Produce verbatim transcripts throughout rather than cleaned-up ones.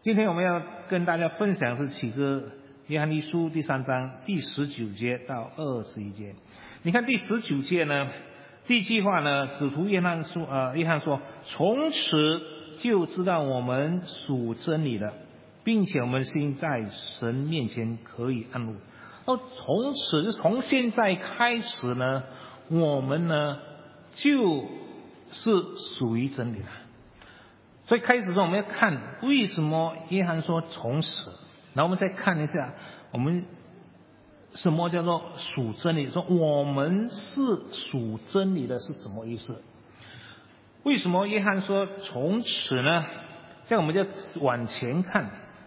今天我们要跟大家分享是启示约翰一书第三章第十九节到二十一节。你看第十九节呢，第一句话呢，使徒约翰说，呃，约翰说，从此就知道我们属真理的，并且我们心在神面前可以安稳。哦，从此就从现在开始呢，我们呢就是属于真理的。所以开始说我们要看为什么约翰说从此，然后我们再看一下我们什么叫做属真理，说我们是属真理的是什么意思？为什么约翰说从此呢？这样我们就往前看，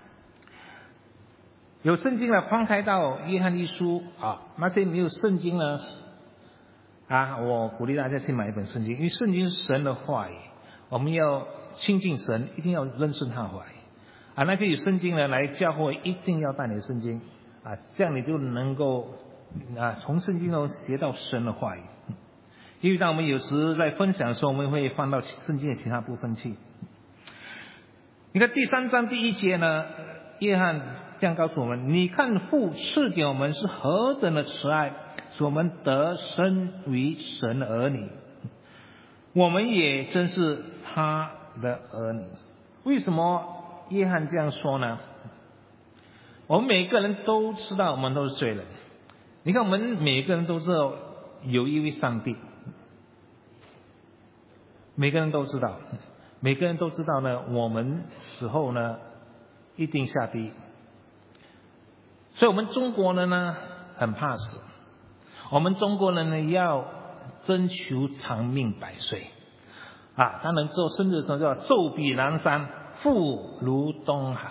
有圣经了翻开到约翰一书啊，那些没有圣经呢啊，我鼓励大家去买一本圣经，因为圣经是神的话语，我们要亲近神，一定要认识他的话语啊。那些有圣经的来教会，一定要带你的圣经啊，这样你就能够啊从圣经中学到神的话语。因为当我们有时在分享的时候，我们会放到圣经的其他部分去。你看第三章第一节呢，约翰这样告诉我们：你看父赐给我们是何等的慈爱，使我们得生为神的儿女，我们也真是他的儿女。为什么约翰这样说呢？我们每个人都知道我们都是罪人。你看我们每个人都知道有一位上帝，每个人都知道，每个人都知道呢，我们死后呢一定下地狱。所以我们中国人呢很怕死，我们中国人呢要征求长命百岁啊，当然做生日的时候叫寿比南山，富如东海。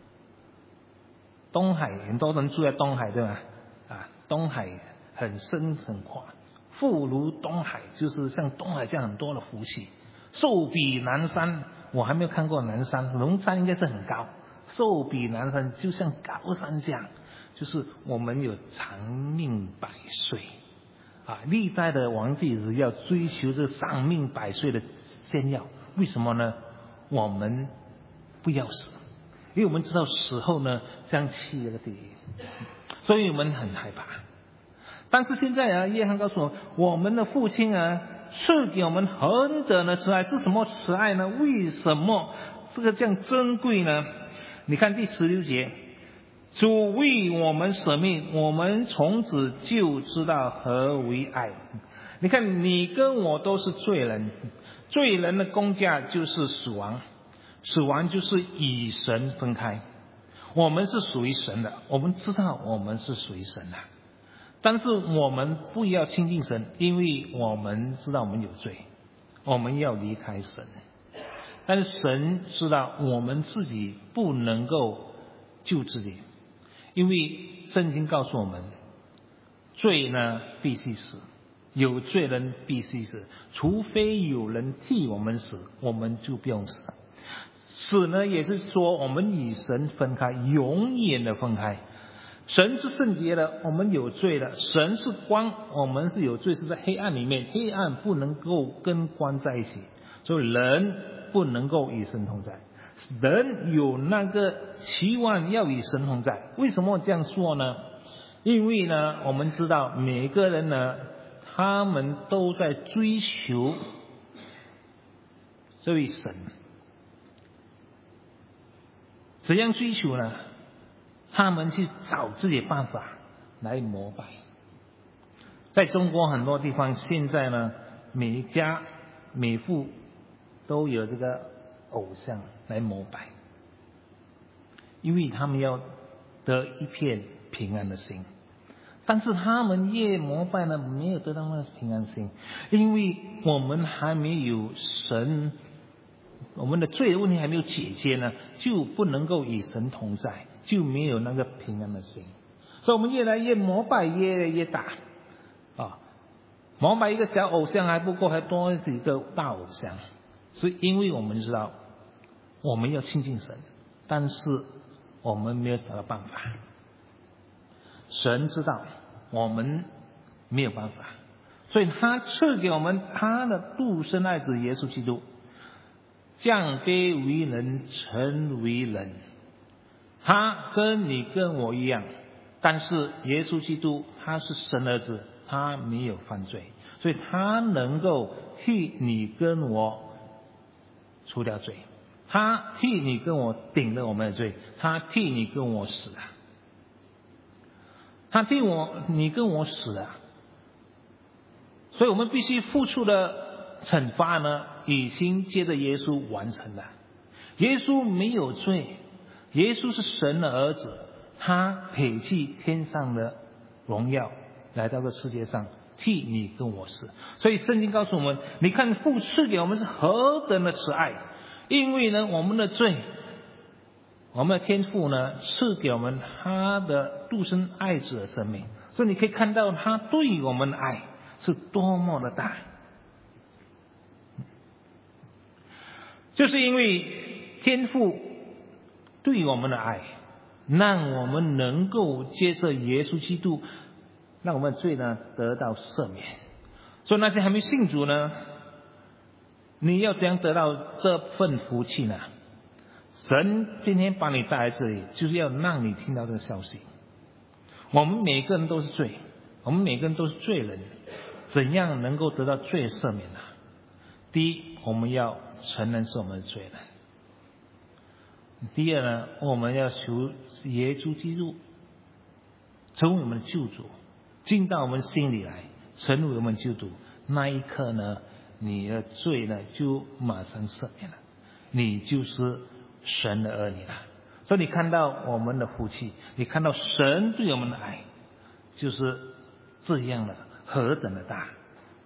东海很多人住在东海，对吧？啊，东海很深很宽，富如东海就是像东海这样很多的福气。寿比南山，我还没有看过南山，龙山应该是很高，寿比南山就像高山这样，就是我们有长命百岁啊！历代的王帝是要追求这长命百岁的炫耀，为什么呢？我们不要死，因为我们知道死后呢将去那个地狱，所以我们很害怕。但是现在啊，约翰告诉我，我们的父亲啊赐给我们何等的慈爱，是什么慈爱呢？为什么这个这样珍贵呢？你看第十六节，主为我们舍命，我们从此就知道何为爱。你看你跟我都是罪人，罪人的工价就是死亡，死亡就是与神分开。我们是属于神的，我们知道我们是属于神的，但是我们不要亲近神，因为我们知道我们有罪，我们要离开神。但是神知道我们自己不能够救自己，因为圣经告诉我们，罪呢必须死，有罪人必须死，除非有人替我们死，我们就不用死。死呢也是说我们与神分开，永远的分开。神是圣洁的，我们有罪的；神是光，我们是有罪，是在黑暗里面，黑暗不能够跟光在一起，所以人不能够与神同在。人有那个期望要与神同在，为什么这样说呢？因为呢，我们知道每个人呢，他们都在追求这位神。怎样追求呢？他们去找自己的办法来膜拜。在中国很多地方，现在呢，每一家每户都有这个偶像来膜拜，因为他们要得一片平安的心。但是他们越膜拜呢，没有得到那平安心，因为我们还没有神，我们的罪的问题还没有解决呢，就不能够与神同在，就没有那个平安的心。所以我们越来越膜拜越来越大啊，膜拜一个小偶像还不够，还多几个大偶像。是因为我们知道我们要亲近神，但是我们没有找到办法。神知道我们没有办法，所以他赐给我们他的独生爱子耶稣基督，降卑为人，成为人， 他跟你跟我一样，但是耶稣基督他是神儿子，他没有犯罪，所以他能够替你跟我除掉罪，他替你跟我顶了我们的罪，他替你跟我死了，他替我你跟我死了，所以我们必须付出的惩罚呢，已经借着耶稣完成了。耶稣没有罪，耶稣是神的儿子，他撇弃天上的荣耀，来到这世界上替你跟我死。所以圣经告诉我们，你看父赐给我们是何等的慈爱，因为呢我们的罪，我们的天父呢赐给我们他的独生爱子的生命，所以你可以看到他对我们的爱是多么的大。就是因为天父对我们的爱，让我们能够接受耶稣基督，让我们的罪呢得到赦免。所以那些还没信主呢，你要怎样得到这份福气呢？神今天把你带来这里，就是要让你听到这个消息。我们每个人都是罪，我们每个人都是罪人，怎样能够得到罪赦免呢？第一，我们要承认是我们的罪人。第二呢，我们要求耶稣基督成为我们的救主，进到我们心里来，成为我们救主。那一刻呢，你的罪呢就马上赦免了，你就是神的儿女了。所以你看到我们的福气，你看到神对我们的爱，就是这样的何等的大。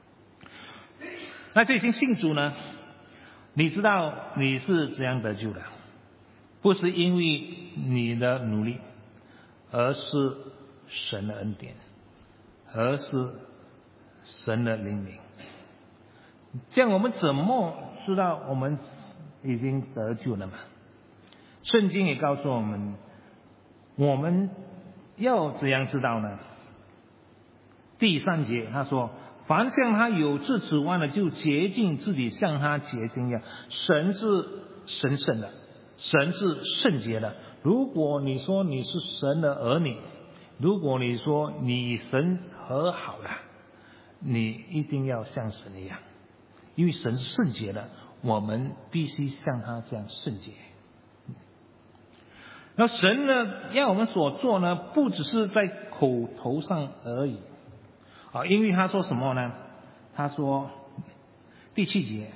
那这些信主呢，你知道你是怎样得救的？不是因为你的努力，而是神的恩典，而是神的灵敏。这样我们怎么知道我们已经得救了嘛？圣经也告诉我们，我们要怎样知道呢？第三节他说，凡向他有志指望的，就洁净自己，像他洁净一样。神是神圣的，神是圣洁的。如果你说你是神的儿女，如果你说你与神和好了，你一定要像神一样，因为神是圣洁的，我们必须像他这样圣洁。那神呢，要我们所做呢，不只是在口头上而已啊，因为他说什么呢？他说第七节，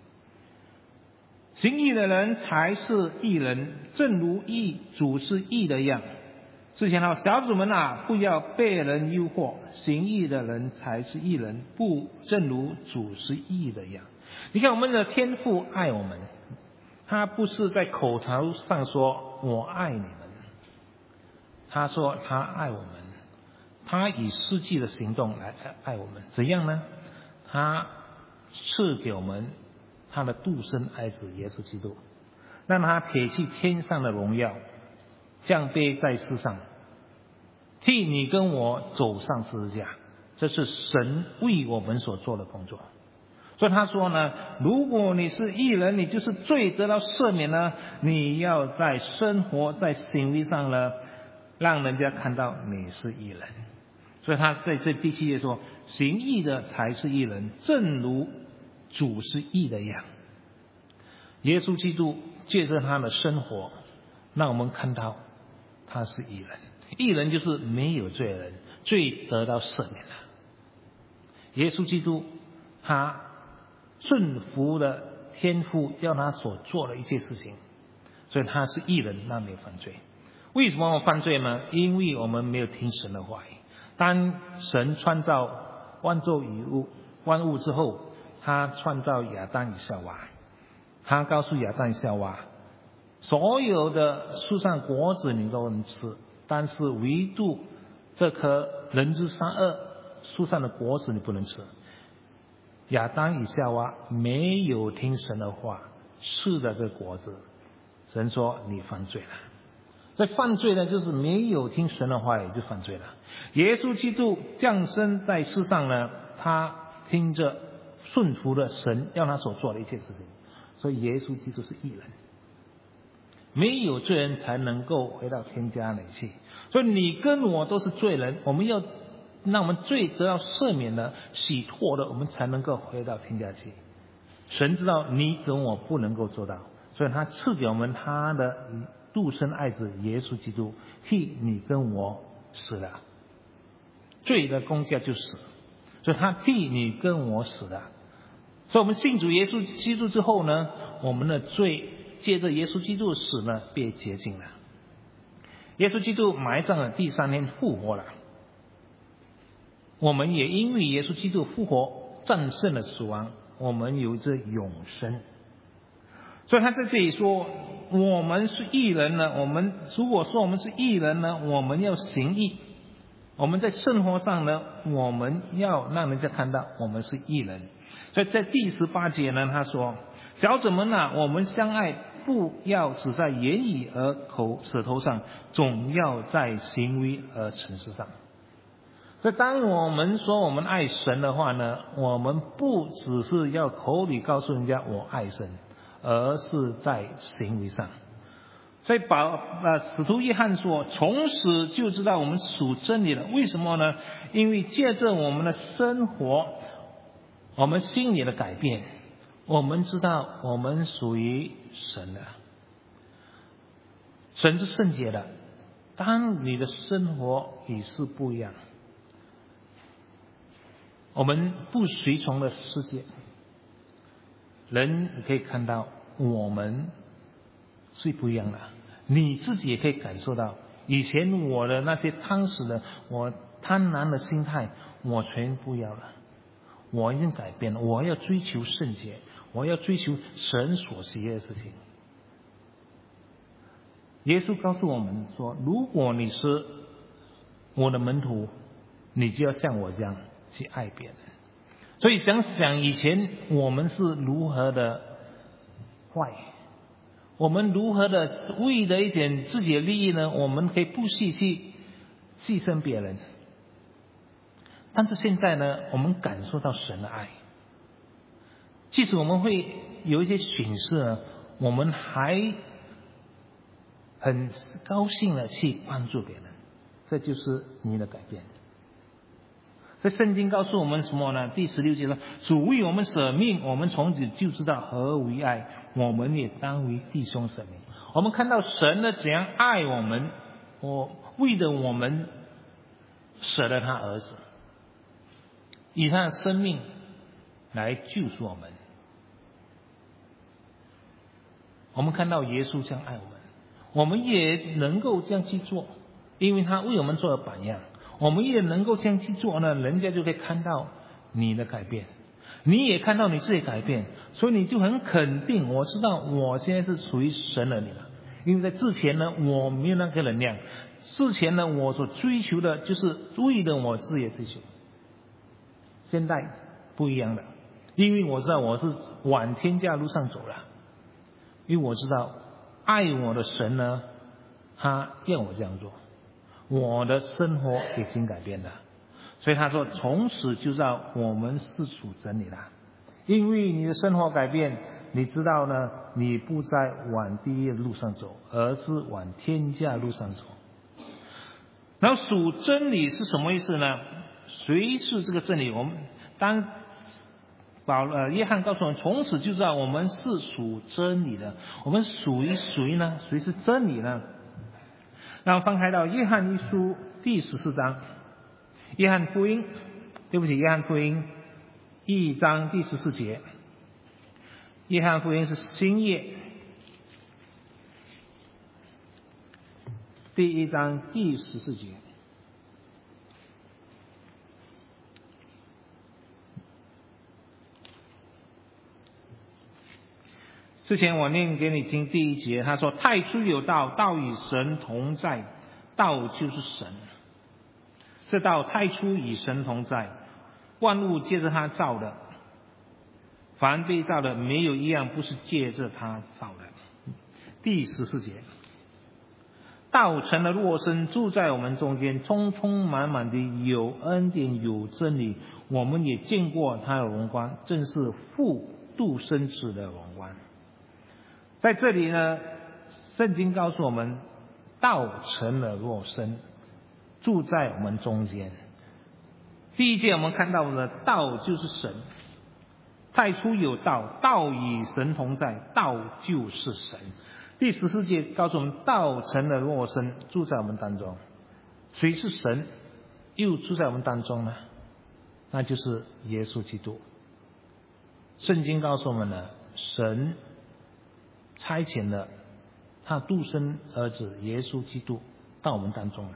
行义的人才是义人，正如义主是义的样。之前呢，小子们啊，不要被人诱惑，行义的人才是义人，不正如主是义的样。你看我们的天父爱我们，他不是在口头上说我爱你们，他说他爱我们，他以实际的行动来爱我们。怎样呢？他赐给我们他的独生爱子耶稣基督，让他撇弃天上的荣耀，降卑在世上，替你跟我走上十字架。这是神为我们所做的工作。所以他说呢，如果你是义人，你就是罪得到赦免呢，你要在生活在行为上呢，让人家看到你是义人。所以他在这第七节说，行义的才是义人，正如主是义的样。耶稣基督借着他的生活，让我们看到他是义人。义人就是没有罪人，罪得到赦免了。耶稣基督他顺服了天父要他所做的一切事情，所以他是义人，他没有犯罪。为什么我犯罪呢？因为我们没有听神的话语。当神创造万宙与物万物之后，他创造亚当与夏娃，他告诉亚当与夏娃，所有的树上果子你都能吃，但是唯独这棵人之善恶树上的果子你不能吃。亚当与夏娃没有听神的话，吃的这果子，神说你犯罪了。这犯罪呢，就是没有听神的话，也就犯罪了。耶稣基督降生在世上呢，他听着顺服了神要他所做的一切事情，所以耶稣基督是义人。 没有罪人才能够回到天家里去。所以你跟我都是罪人，我们要让我们罪得到赦免了、洗脱了，我们才能够回到天家去。神知道你跟我不能够做到，所以他赐给我们他的独生爱子耶稣基督，替你跟我死了。罪的工价就死，所以他替你跟我死了。所以我们信主耶稣基督之后呢，我们的罪借着耶稣基督的死呢被洁净了。耶稣基督埋葬了，第三天复活了。我们也因为耶稣基督复活战胜了死亡，我们有着永生。所以他在这里说我们是义人呢，我们如果说我们是义人呢，我们要行义。我们在生活上呢，我们要让人家看到我们是义人。所以在第十八节呢，他说小子们啊，我们相爱不要只在言语和口舌头上，总要在行为和诚实上。所以当我们说我们爱神的话呢，我们不只是要口里告诉人家我爱神，而是在行为上。所以保呃使徒约翰说从此就知道我们属真理了。为什么呢？因为借着我们的生活，我们心里的改变，我们知道我们属于神的。神是圣洁的，当你的生活与世不一样，我们不随从的世界，人可以看到我们是不一样的。你自己也可以感受到，以前我的那些贪食的，我贪婪的心态，我全不要了。我已经改变了，我要追求圣洁，我要追求神所喜悦的事情。耶稣告诉我们说，如果你是我的门徒，你就要像我这样去爱别人。所以想想以前我们是如何的坏，我们如何的为了一点自己的利益呢，我们可以不惜去牺牲别人。但是现在呢，我们感受到神的爱，即使我们会有一些损失呢，我们还很高兴的去帮助别人，这就是你的改变。这圣经告诉我们什么呢？第十六节说，主为我们舍命，我们从此就知道何为爱，我们也当为弟兄舍命。我们看到神呢怎样爱我们，我为了我们舍了他儿子，以他的生命来救赎我们。我们看到耶稣这样爱我们，我们也能够这样去做，因为他为我们做了榜样。我们也能够这样去做呢，人家就可以看到你的改变，你也看到你自己改变，所以你就很肯定，我知道我现在是属于神儿女了。因为在之前呢，我没有那个能量，之前呢，我所追求的就是为了我自己的追求。现在不一样了，因为我知道我是往天家路上走了，因为我知道爱我的神呢，他要我这样做。我的生活已经改变了，所以他说从此就知道我们是属真理了。因为你的生活改变，你知道呢，你不再往地狱的路上走，而是往天家路上走。然后属真理是什么意思呢？谁是这个真理？我们当保呃约翰告诉我们，从此就知道我们是属真理的。我们属于谁呢？谁是真理呢？然后翻开到约翰一书第十四章，约翰福音，对不起，约翰福音一章第十四节，约翰福音是新约第一章第十四节。之前我念给你听第一节，他说太初有道，道与神同在，道就是神。这道太初与神同在，万物借着他造的，凡被造的没有一样不是借着他造的。第十四节，道成了肉身，住在我们中间，充充满满的有恩典有真理，我们也见过他的荣光，正是父独生子的荣光。在这里呢， 圣经告诉我们，道成了肉身，住在我们中间。第一节我们看到的道就是神，太初有道，道与神同在，道就是神。第十四节告诉我们，道成了肉身，住在我们当中。谁是神，又住在我们当中呢？那就是耶稣基督。圣经告诉我们呢，神差遣了他独生儿子耶稣基督到我们当中来。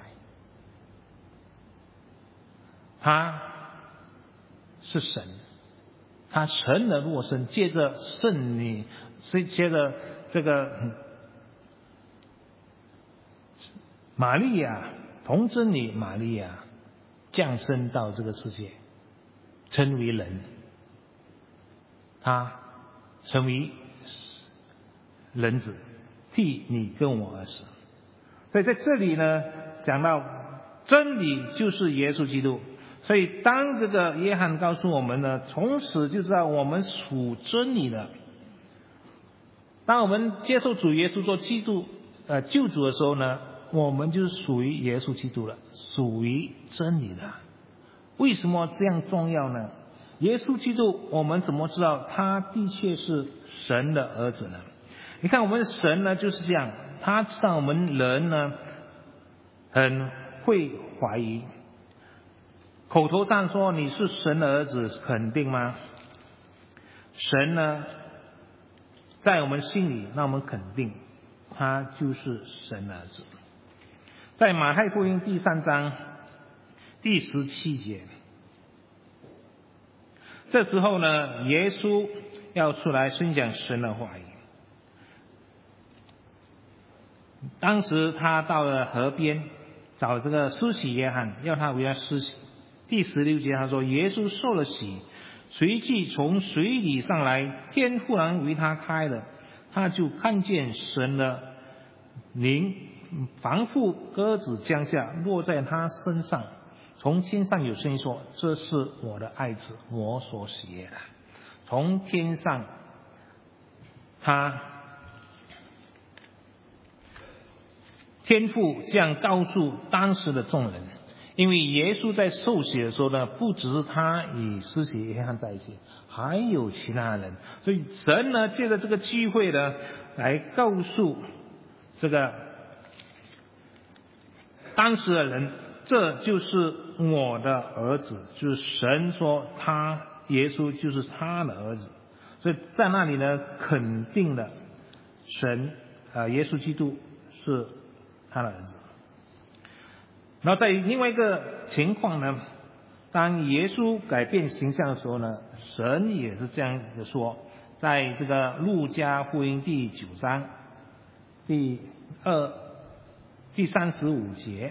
他是神，他成了肉身，借着圣女，借着这个玛利亚，童贞女玛利亚降生到这个世界，成为人，他成为人子，替你跟我而死。所以在这里呢，讲到真理就是耶稣基督。所以当这个约翰告诉我们呢，从此就知道我们属真理的。当我们接受主耶稣做基督呃救主的时候呢，我们就是属于耶稣基督了，属于真理的。为什么这样重要呢？耶稣基督，我们怎么知道他的确是神的儿子呢？你看我们的神呢就是这样，他知道我们人呢很会怀疑，口头上说你是神的儿子，肯定吗？神呢在我们心里，那我们肯定他就是神的儿子。在马太福音第三章第十七节，这时候呢，耶稣要出来宣讲神的话语。当时他到了河边找这个施洗约翰，要他为他施洗。第十六节他说，耶稣受了洗，随即从水里上来，天忽然为他开了，他就看见神的灵仿佛鸽子降下，落在他身上。从天上有声音说，这是我的爱子，我所喜悦的。从天上他天父这样告诉当时的众人，因为耶稣在受洗的时候呢，不只是他与施洗约翰在一起，还有其他人，所以神呢借着这个机会呢，来告诉这个当时的人，这就是我的儿子，就是神说他耶稣就是他的儿子。所以在那里呢，肯定了神呃耶稣基督是他的儿子。然后在另外一个情况呢，当耶稣改变形象的时候呢，神也是这样的说，在这个路加福音第九章第二第三十五节，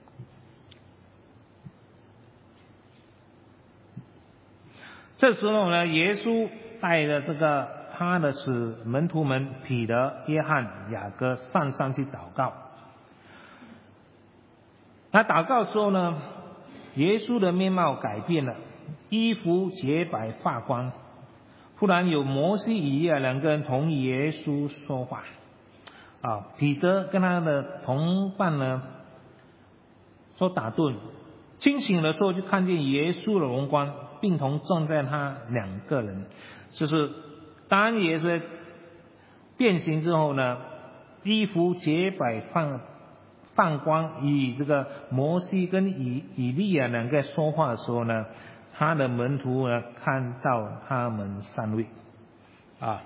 这时候呢，耶稣带着这个他的使门徒们彼得、约翰、雅各上山去祷告。他祷告的时候呢，耶稣的面貌改变了，衣服洁白发光。忽然有摩西、以利亚两个人同耶稣说话。啊，彼得跟他的同伴呢说打盹，清醒的时候就看见耶稣的荣光，并同站在他两个人。就是当耶稣变形之后呢，衣服洁白放放光，与这个摩西跟以以利亚两个说话的时候呢，他的门徒呢看到他们三位啊。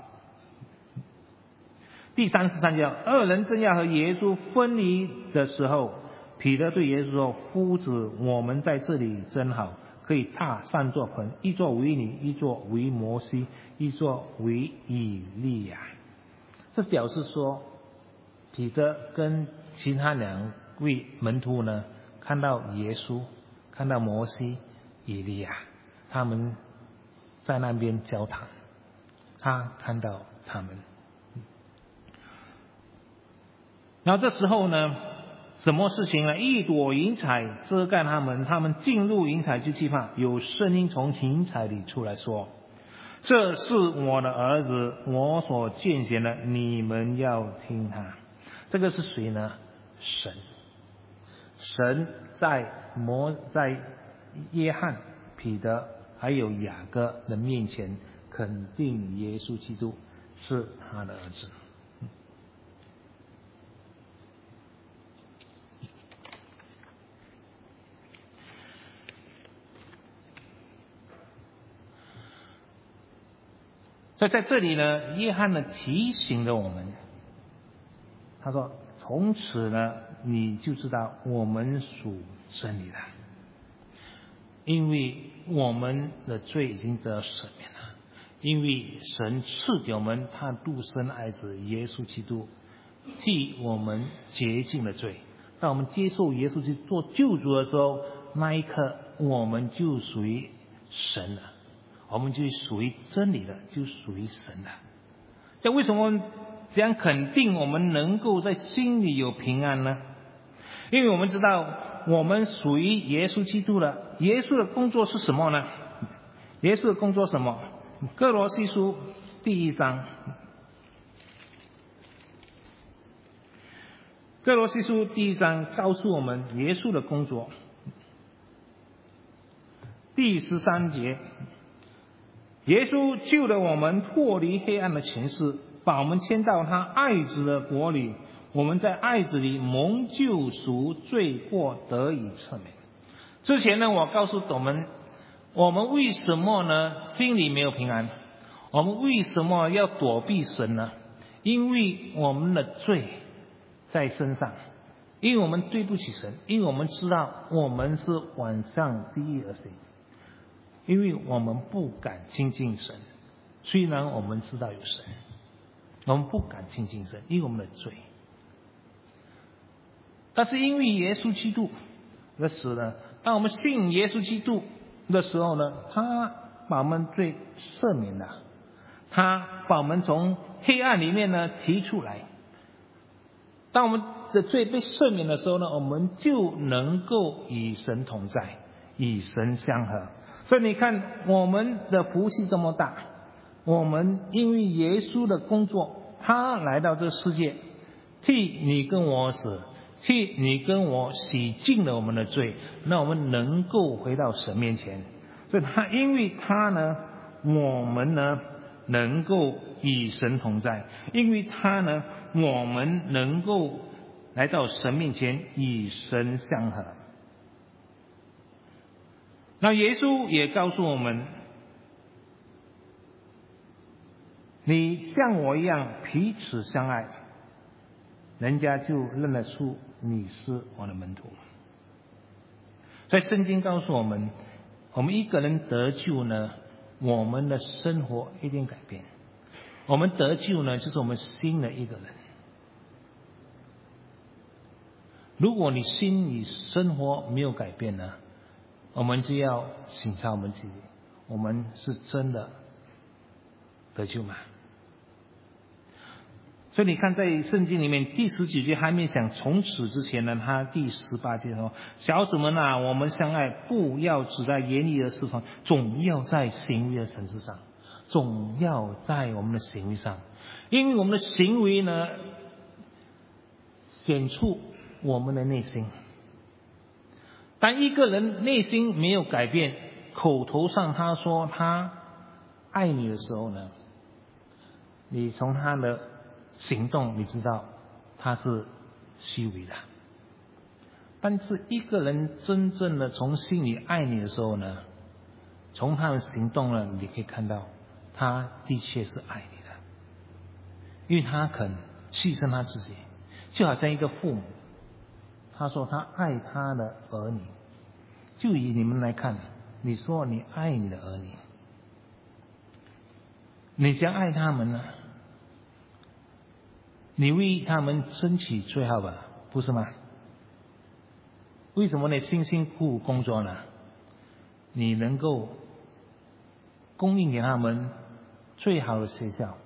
第三十三节，二人正要和耶稣分离的时候，彼得对耶稣说，夫子，我们在这里真好，可以踏三座盆，一座为你，一座为摩西，一座为以利亚。这表示说，彼得跟其他两位门徒呢，看到耶稣，看到摩西、以利亚，他们在那边交谈，他看到他们。然后这时候呢，什么事情呢？一朵云彩遮盖他们，他们进入云彩就惧怕。有声音从云彩里出来说，这是我的儿子，我所拣选的，你们要听他。 这个是谁呢？神。神在摩在约翰、彼得还有雅各的面前肯定耶稣基督是他的儿子。所以在这里呢，约翰呢提醒了我们，他说从此呢你就知道我们属真理了，因为我们的罪已经得赦免了，因为神赐给我们他独生爱子耶稣基督替我们洁净了罪。当我们接受耶稣基督做救主的时候，那一刻我们就属于神了，我们就属于真理了，就属于神了。这为什么这样肯定我们能够在心里有平安呢？因为我们知道我们属于耶稣基督了。耶稣的工作是什么呢？耶稣的工作是什么？哥罗西书第一章，哥罗西书第一章告诉我们耶稣的工作。第十三节，耶稣救了我们脱离黑暗的权势，把我们迁到他爱子的国里。我们在爱子里蒙救赎，罪过得以赦免。之前呢，我告诉我们，我们为什么呢心里没有平安？我们为什么要躲避神呢？因为我们的罪在身上，因为我们对不起神，因为我们知道我们是往上地狱而行，因为我们不敢亲近神。虽然我们知道有神，我们不敢亲近神，因为我们的罪。但是因为耶稣基督的死呢，当我们信耶稣基督的时候呢，他把我们罪赦免了，他把我们从黑暗里面呢提出来。当我们的罪被赦免的时候呢，我们就能够与神同在，与神相合。所以你看我们的福气这么大，我们因为耶稣的工作，他来到这个世界，替你跟我死，替你跟我洗净了我们的罪，那我们能够回到神面前。所以他因为他呢，我们呢能够与神同在，因为他呢，我们能够来到神面前与神相合。那耶稣也告诉我们，你像我一样彼此相爱，人家就认得出你是我的门徒。所以圣经告诉我们，我们一个人得救呢，我们的生活一定改变。我们得救呢，就是我们新的一个人。如果你心里生活没有改变呢，我们就要省察我们自己，我们是真的得救吗？所以你看在圣经里面第十九节还没讲从此之前呢，他第十八节说，小子们啊，我们相爱，不要只在言语的事上，总要在行为的层次上，总要在我们的行为上。因为我们的行为呢显出我们的内心。当一个人内心没有改变，口头上他说他爱你的时候呢，你从他的行动你知道他是虚伪的。但是一个人真正的从心里爱你的时候呢，从他的行动呢，你可以看到他的确是爱你的，因为他肯牺牲他自己。就好像一个父母，他说他爱他的儿女，就以你们来看，你说你爱你的儿女，你将爱他们呢？你为他们争取最好吧，不是吗？为什么你辛辛苦苦工作呢？你能够供应给他们最好的学校。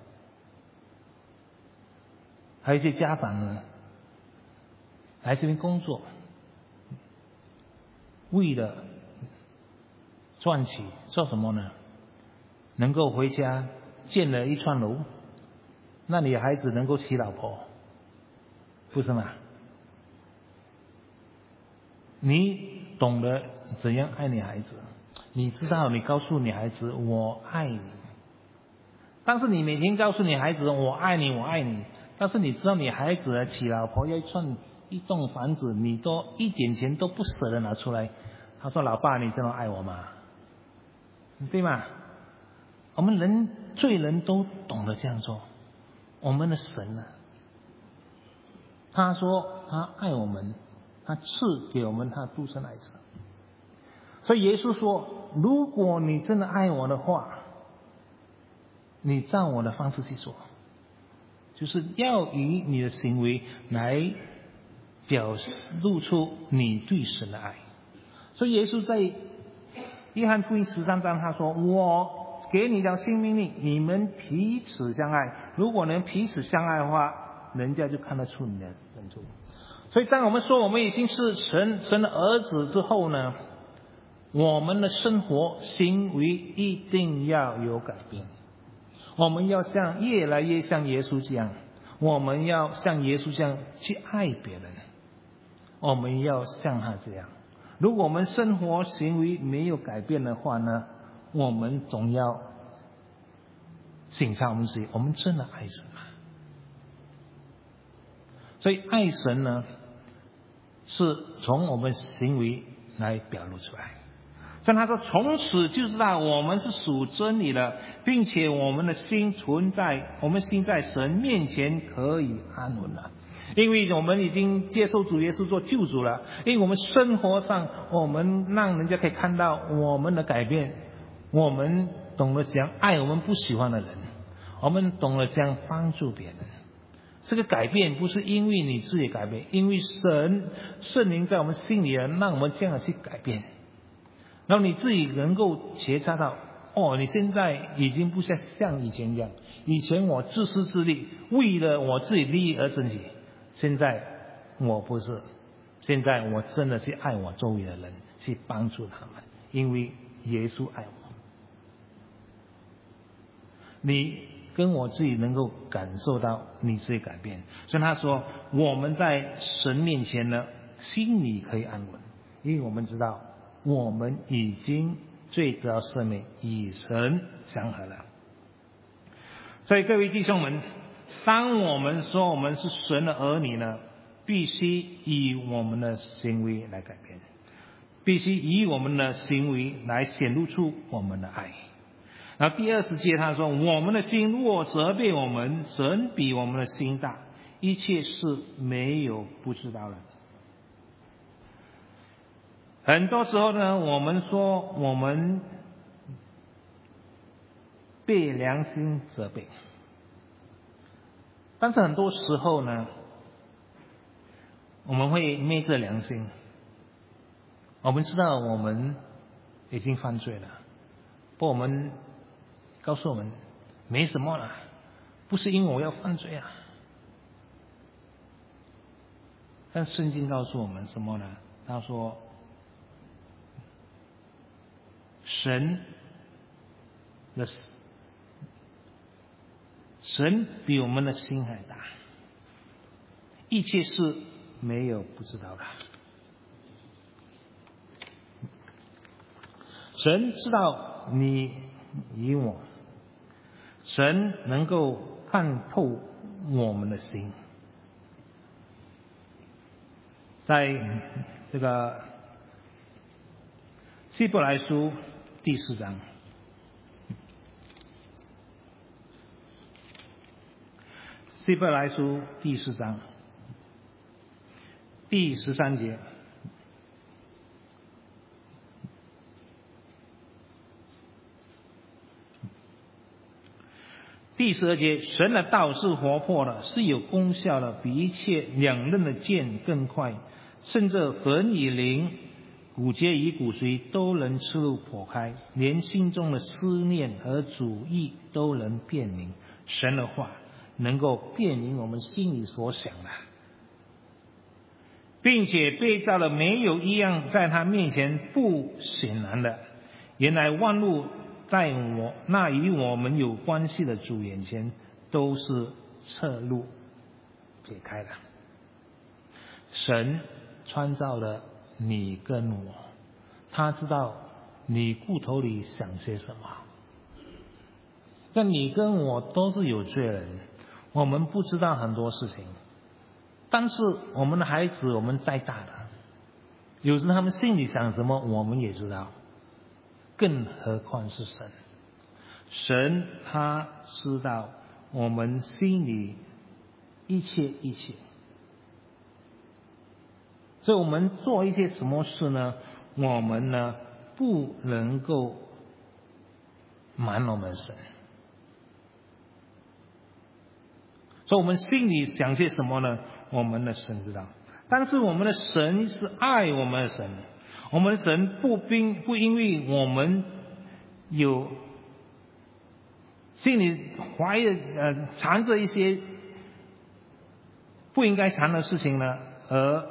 还有一些家长呢，来这边工作，为了赚取做什么呢？能够回家建了一串楼，那你孩子能够娶老婆， 不是吗？你懂得怎样爱你孩子，你知道你告诉你孩子我爱你，但是你每天告诉你孩子我爱你我爱你，但是你知道你孩子娶老婆要一串一栋房子，你都一点钱都不舍得拿出来，他说老爸你真的爱我吗？对吗？我们人罪人都懂得这样做，我们的神呢，他说他爱我们，他赐给我们他独生爱子。所以耶稣说，如果你真的爱我的话，你照我的方式去做，就是要以你的行为来表露出你对神的爱。所以耶稣在约翰福音十三章他说，我给你条新命令，你们彼此相爱，如果能彼此相爱的话，人家就看得出你的恩主。所以当我们说我们已经是神神的儿子之后呢，我们的生活行为一定要有改变，我们要像越来越像耶稣这样，我们要像耶稣这样去爱别人，我们要像他这样。如果我们生活行为没有改变的话呢，我们总要审查我们自己，我们真的爱神吗？所以爱神呢，是从我们行为来表露出来。所以他说，从此就知道我们是属真理的，并且我们的心存在，我们心在神面前可以安稳了，因为我们已经接受主耶稣做救主了。因为我们生活上，我们让人家可以看到我们的改变，我们懂得怎样爱我们不喜欢的人，我们懂得怎样帮助别人。这个改变不是因为你自己改变，因为神圣灵在我们心里让我们这样去改变，然后你自己能够觉察到，哦，你现在已经不像像以前一样，以前我自私自利，为了我自己利益而争取，现在我不是，现在我真的是爱我周围的人，去帮助他们，因为耶稣爱我。你跟我自己能够感受到你自己改变，所以他说我们在神面前呢，心里可以安稳，因为我们知道我们已经罪得赦免，与神相合了。所以各位弟兄们，当我们说我们是神的儿女呢，必须以我们的行为来改变，必须以我们的行为来显露出我们的爱。然后第二十节他说，我们的心若责备我们，神比我们的心大，一切事没有不知道了。很多时候呢，我们说我们被良心责备，但是很多时候呢，我们会昧着良心，我们知道我们已经犯罪了，不，我们告诉我们没什么了，不是因为我要犯罪啊。但圣经告诉我们什么呢？他说神的神比我们的心还大，一切事没有不知道的。神知道你与我，神能够看透我们的心。在这个希伯来书第四章，希伯来书第四章第十三节，第十二节，神的道是活泼的，是有功效的，比一切两刃的剑更快，甚至魂与灵、骨节与骨髓都能刺入剖开，连心中的思念和主意都能辨明。神的话能够辨明我们心里所想的，并且被造的没有一样在他面前不显然的。原来万物在我那与我们有关系的主眼前都是侧露解开的。 神创造了你跟我，他知道你骨头里想些什么。但你跟我都是有罪人，我们不知道很多事情。但是我们的孩子，我们再大了，有时他们心里想什么，我们也知道，更何况是神。神他知道我们心里一切一切，所以我们做一些什么事呢？我们呢不能够瞒我们神。所以我们心里想些什么呢？我们的神知道。但是我们的神是爱我们的神，我们的神不并不因为我们有心里怀着呃藏着一些不应该藏的事情呢，而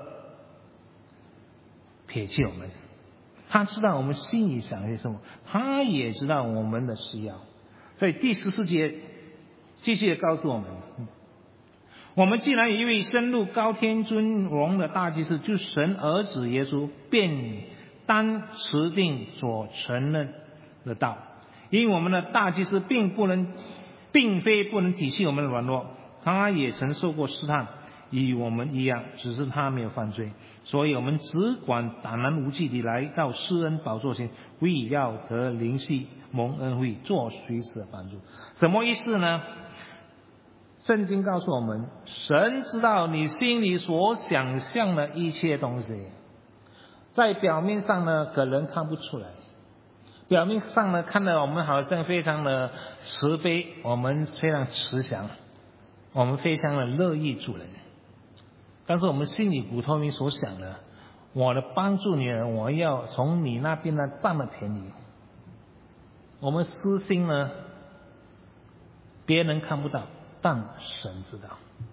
撇弃我们。他知道我们心里想些什么，他也知道我们的需要。所以第十四节继续告诉我们，我们既然有一位深入高天尊荣的大祭司，就是神儿子耶稣，便当持定所承认的道。因为我们的大祭司并不能，并非不能体恤我们的软弱，他也曾受过试探，与我们一样，只是他没有犯罪。所以我们只管坦然无惧地来到施恩宝座前，为要得灵系蒙恩惠，做随时的帮助。什么意思呢？圣经告诉我们，神知道你心里所想象的一切东西，在表面上呢可能看不出来，表面上呢看到我们好像非常的慈悲，我们非常慈祥，我们非常的乐意助人，但是我们心里骨头里所想的，我的帮助你人，我要从你那边呢占了便宜。我们私心呢别人看不到，但神知道。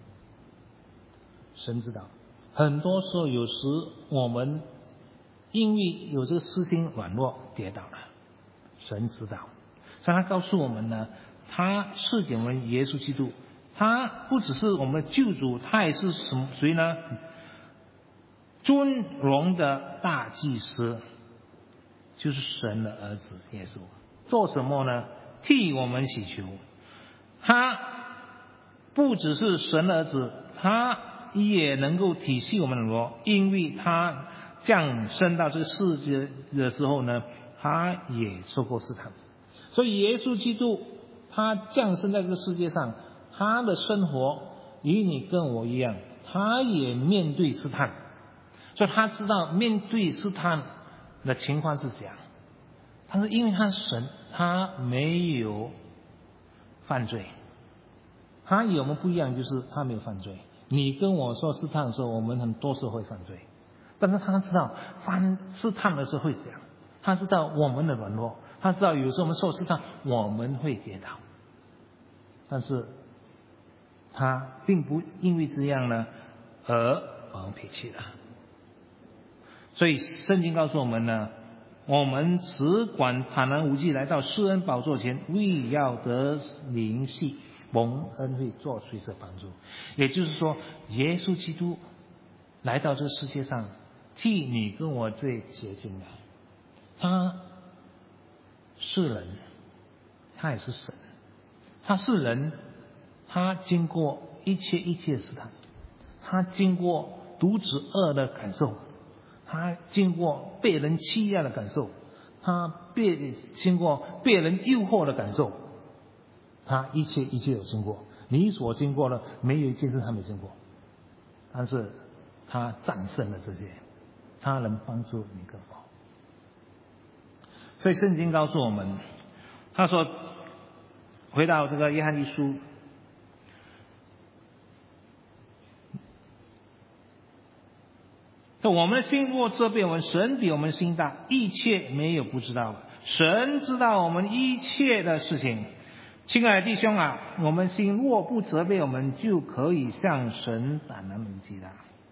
神知道，很多时候有时我们因为有这个私心软弱跌倒了，神知道。所以他告诉我们呢，他赐给我们耶稣基督，他不只是我们的救主，他也是什么谁呢？尊荣的大祭司，就是神的儿子耶稣。做什么呢？替我们祈求。他不只是神的儿子，他也能够体恤我们的软弱，因为他降生到这个世界的时候呢，他也受过试探。所以耶稣基督他降生在这个世界上，他的生活与你跟我一样，他也面对试探，所以他知道面对试探的情况是怎样。但是因为他是神，他没有犯罪，他与我们不一样，就是他没有犯罪。你跟我说试探的时候，我们很多时候会犯罪，但是他知道犯试探的时候会怎样，他知道我们的软弱，他知道有时候我们受试探我们会跌倒，但是他并不因为这样呢而把我们撇弃了。所以圣经告诉我们呢，我们只管坦然无惧来到施恩宝座前，为要得灵系蒙恩惠，做随时帮助。也就是说，耶稣基督来到这个世界上，替你跟我最洁净的。他是人，他也是神。他是人，他经过一切一切的试探，他经过独子恶的感受，他经过被人欺压的感受，他被经过被人诱惑的感受，他一切一切有经过。你所经过的没有一件事他没经过，但是他战胜了这些，他能帮助你更好。所以圣经告诉我们，他说回到这个约翰一书，说我们的心若责备我们，神比我们心大，一切没有不知道的。神知道我们一切的事情。亲爱的弟兄啊，我们心若不责备我们，就可以向神坦然无惧的。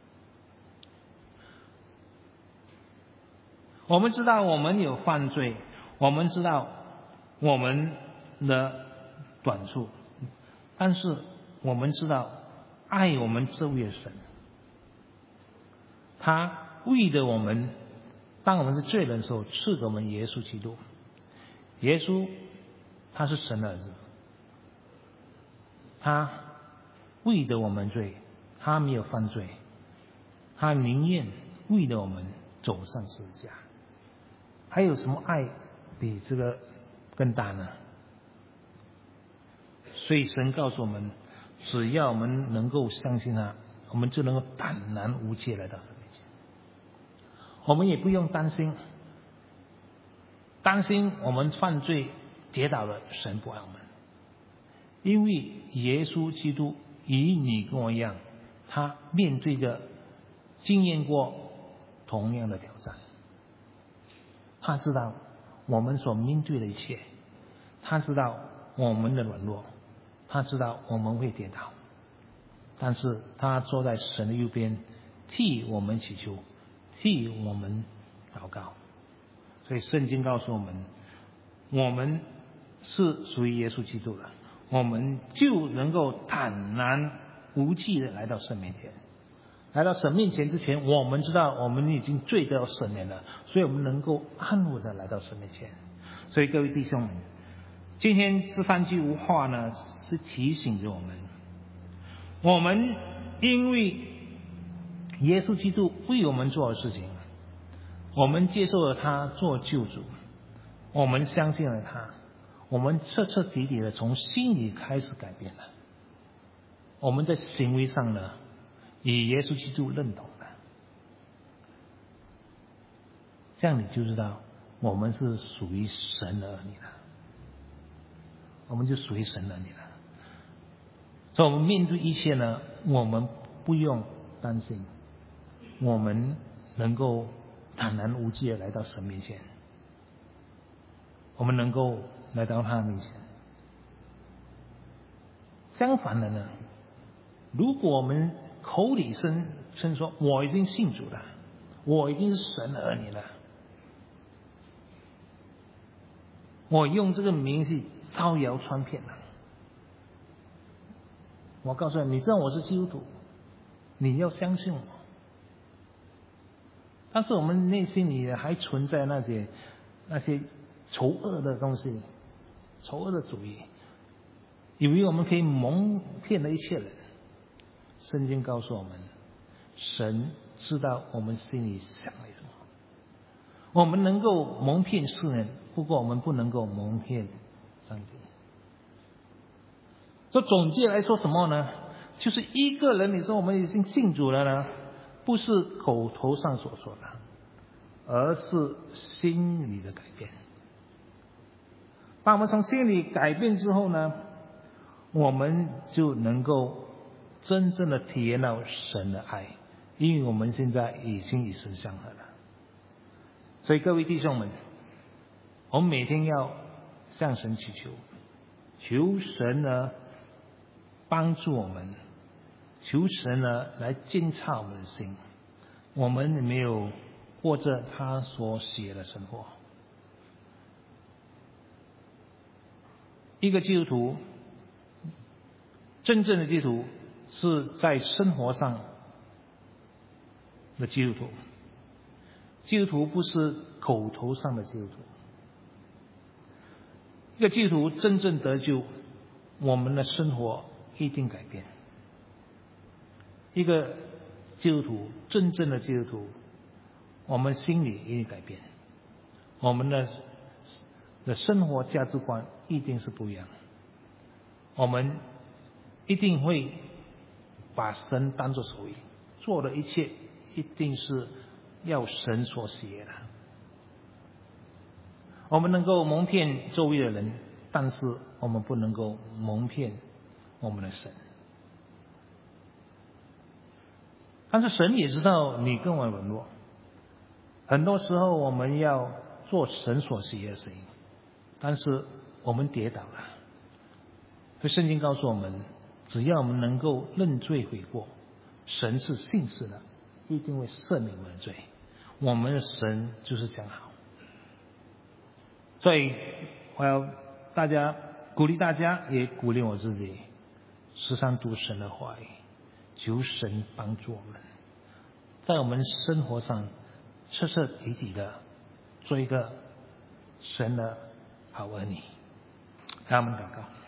我们知道我们有犯罪，我们知道我们的短处，但是我们知道爱我们这位神， 他为了我们，当我们是罪人的时候，赐给我们耶稣基督。耶稣他是神的儿子，他为了我们罪，他没有犯罪，他宁愿为了我们走上十字架。还有什么爱比这个更大呢？所以神告诉我们，只要我们能够相信他，我们就能够坦然无惧来到神面前。我们也不用担心担心我们犯罪跌倒了，神不爱我们，因为耶稣基督与你跟我一样，他面对着经验过同样的挑战，他知道我们所面对的一切，他知道我们的软弱，他知道我们会跌倒，但是他坐在神的右边，替我们祈求，替我们祷告。所以圣经告诉我们，我们是属于耶稣基督的，我们就能够坦然无惧的来到神面前。来到神面前之前，我们知道我们已经罪得赦免了，所以我们能够安稳的来到神面前。所以各位弟兄们，今天这三句话呢，是提醒着我们，我们因为耶稣基督为我们做的事情，我们接受了他做救主，我们相信了他，我们彻彻底底的从心里开始改变了，我们在行为上呢与耶稣基督认同了，这样你就知道我们是属于神的儿女了，我们就属于神的儿女了。所以我们面对一切呢，我们不用担心，我们能够坦然无惧的来到神面前，我们能够来到他面前。相反的呢，如果我们口里声称说我已经信主了，我已经是神的儿女了，我用这个名去招摇传骗了，我告诉你，你知道我是基督徒，你要相信我。但是我们内心里还存在那些那些丑恶的东西，丑恶的主义，以为我们可以蒙骗了一切人。圣经告诉我们，神知道我们心里想的什么。我们能够蒙骗世人，不过我们不能够蒙骗上帝。所以总结来说什么呢？就是一个人你说我们已经信主了呢，不是口头上所说的，而是心里的改变。当我们从心里改变之后呢，我们就能够真正的体验到神的爱，因为我们现在已经与神相合了。所以各位弟兄们，我们每天要向神祈求，求神呢帮助我们，求神呢来监察我们的心，我们没有过着他所写的生活。一个基督徒，真正的基督徒是在生活上的基督徒，基督徒不是口头上的基督徒。一个基督徒真正得救，我们的生活一定改变。一个基督徒，真正的基督徒，我们心里一定改变，我们的的生活价值观一定是不一样，我们一定会把神当作首位，做的一切一定是要神所喜悦的。我们能够蒙骗周围的人，但是我们不能够蒙骗我们的神。但是神也知道你跟我软弱，很多时候我们要做神所喜悦的事情，但是我们跌倒了。所以圣经告诉我们，只要我们能够认罪悔过，神是信实的，一定会赦免我们的罪。我们的神就是这样好。所以我要大家鼓励大家，也鼓励我自己，时常读神的话语，求神帮助我们， 在我们生活上彻彻底底的做一个神的好儿女。让我们祷告。